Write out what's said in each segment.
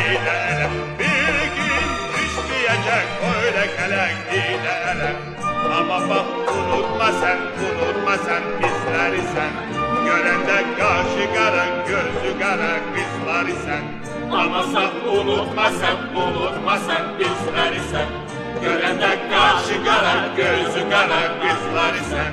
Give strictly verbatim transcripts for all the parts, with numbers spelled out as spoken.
gidelim. Bir gün isteyecek öyle kelek gidelim. Ama bak unutma sen, unutma sen bizleri sen. Görende karşı kara, gözü kara bizleri sen. Ama sen unutma sen, unutma sen bizleri sen. Görende karşı kara, gözü kara bizleri sen.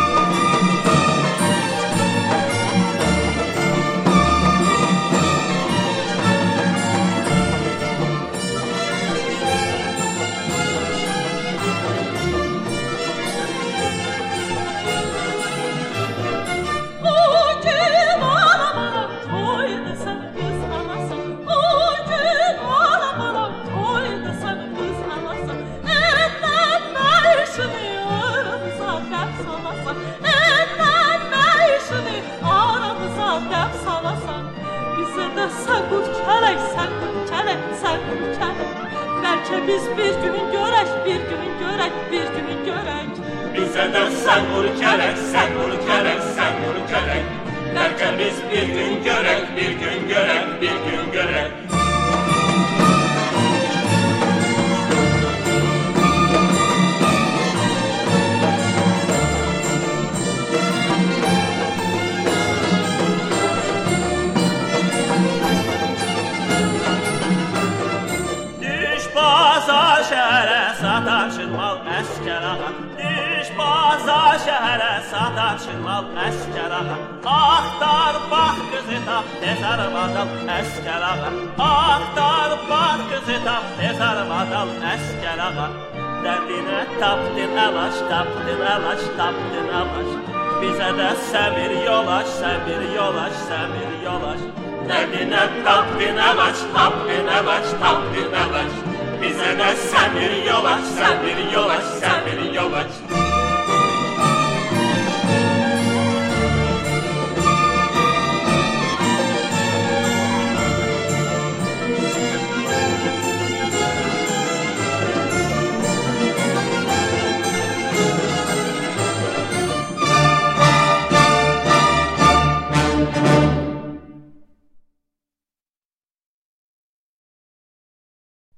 Belki biz bir gün görek, bir gün görek, bir gün görek. Bize de sen vur kelek, sen vur kelek, sen vur kelek. Belki biz bir gün görek, bir gün görek, bir gün görek. Bazar şəhərə sataşın mal əskər ağa. Düş bazar şəhərə sataşın mal əskər ağa. Axtar bax qızı tap tez arvadan əskər ağa. Axtar bax qızı tap tez arvadan əskər ağa. Dərdinə tapdın əlaş, tapdın əlaş, tapdın əlaş. Bizə də səbir yolaş, səbir yolaş, səbir yolaş. Dərdinə tapdın əlaş, tapdın əlaş, tapdın əlaş. Bize de səbir yolaş, səbir yolaş, səbir yolaş.